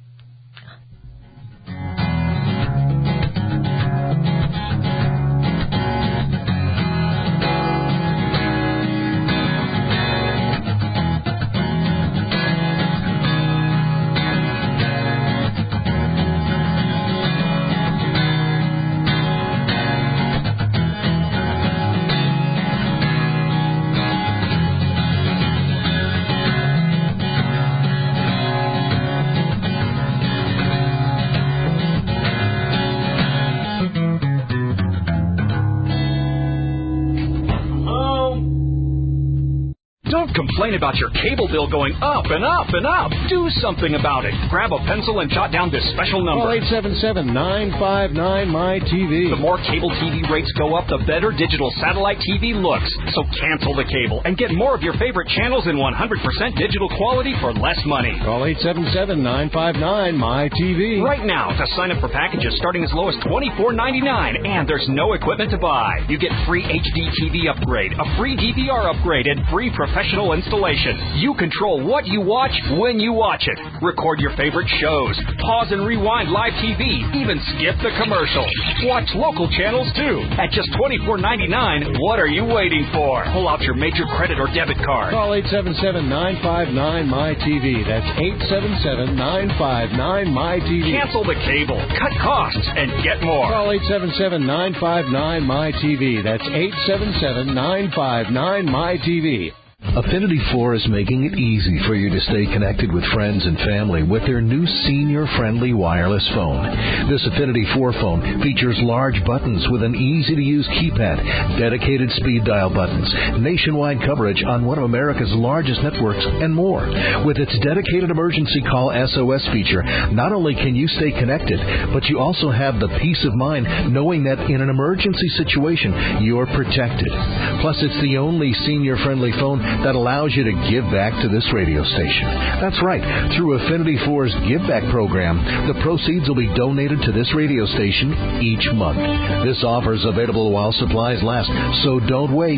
S: Complain about your cable bill going up and up and up. Do something about it. Grab a pencil and jot down this special number.
E: Call eight seven seven, nine five nine, M Y T V.
S: The more cable T V rates go up, the better digital satellite T V looks. So cancel the cable and get more of your favorite channels in one hundred percent digital quality for less money.
E: Call eight seven seven, nine five nine, M Y T V.
S: Right now to sign up for packages starting as low as twenty-four ninety-nine, and there's no equipment to buy. You get free H D T V upgrade, a free D V R upgrade, and free professional installation. You control what you watch when you watch it. Record your favorite shows. Pause and rewind live T V. Even skip the commercials. Watch local channels too. At just twenty-four ninety-nine, what are you waiting for? Pull out your major credit or debit card.
E: Call eight seven seven, nine five nine, M Y T V. That's eight seven seven, nine five nine, M Y T V.
S: Cancel the cable. Cut costs and get more.
E: Call eight seven seven, nine five nine, M Y T V. That's eight seven seven, nine five nine, M Y T V.
L: Affinity four is making it easy for you to stay connected with friends and family with their new senior-friendly wireless phone. This Affinity four phone features large buttons with an easy-to-use keypad, dedicated speed dial buttons, nationwide coverage on one of America's largest networks, and more. With its dedicated emergency call S O S feature, not only can you stay connected, but you also have the peace of mind knowing that in an emergency situation, you're protected. Plus, it's the only senior-friendly phone that allows you to give back to this radio station. That's right. Through Affinity four's Give Back program, the proceeds will be donated to this radio station each month. This offer is available while supplies last, so don't wait.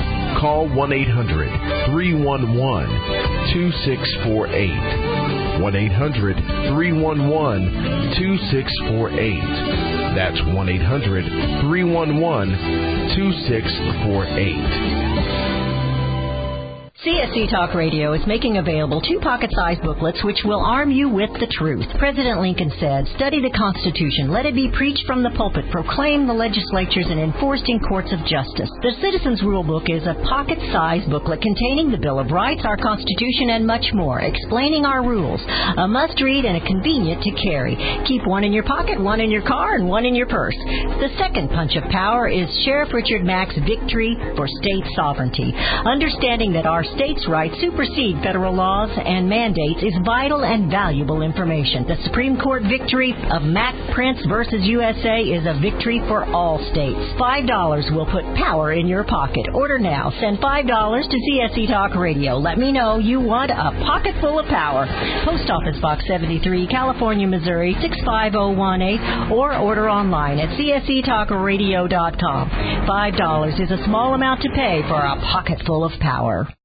E: Call one eight hundred, three one one, two six four eight. one eight hundred, three one one, two six four eight. That's one eight hundred, three one one, two six four eight.
D: C S C Talk Radio is making available two pocket-sized booklets which will arm you with the truth. President Lincoln said, "Study the Constitution. Let it be preached from the pulpit, proclaimed in the legislatures, and enforced in courts of justice." The Citizens Rule Book is a pocket-sized booklet containing the Bill of Rights, our Constitution, and much more, explaining our rules. A must-read and a convenient to carry. Keep one in your pocket, one in your car, and one in your purse. The second punch of power is Sheriff Richard Mack's Victory for State Sovereignty. Understanding that our states' rights supersede federal laws and mandates is vital and valuable information. The Supreme Court victory of Mack Prince versus U S A is a victory for all states. Five dollars will put power in your pocket. Order now. Send five dollars to C S C Talk Radio. Let me know you want a pocket full of power. Post Office Box seventy-three, California, Missouri, six five zero one eight, or order online at C S C talk radio dot com. Five dollars is a small amount to pay for a pocket full of power.